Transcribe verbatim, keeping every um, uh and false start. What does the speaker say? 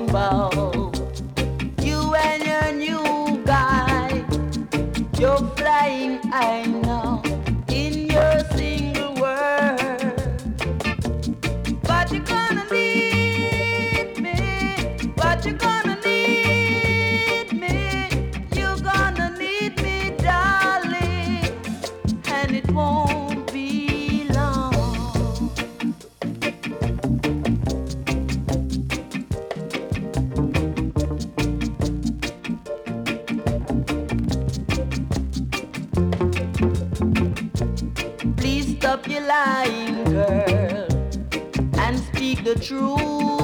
about. You and your new guy, you're flying high now in your single world. But you're gonna need me, but you're gonna need me, you're gonna need me, darling, and it won't be long. Please stop your lying, girl, and speak the truth.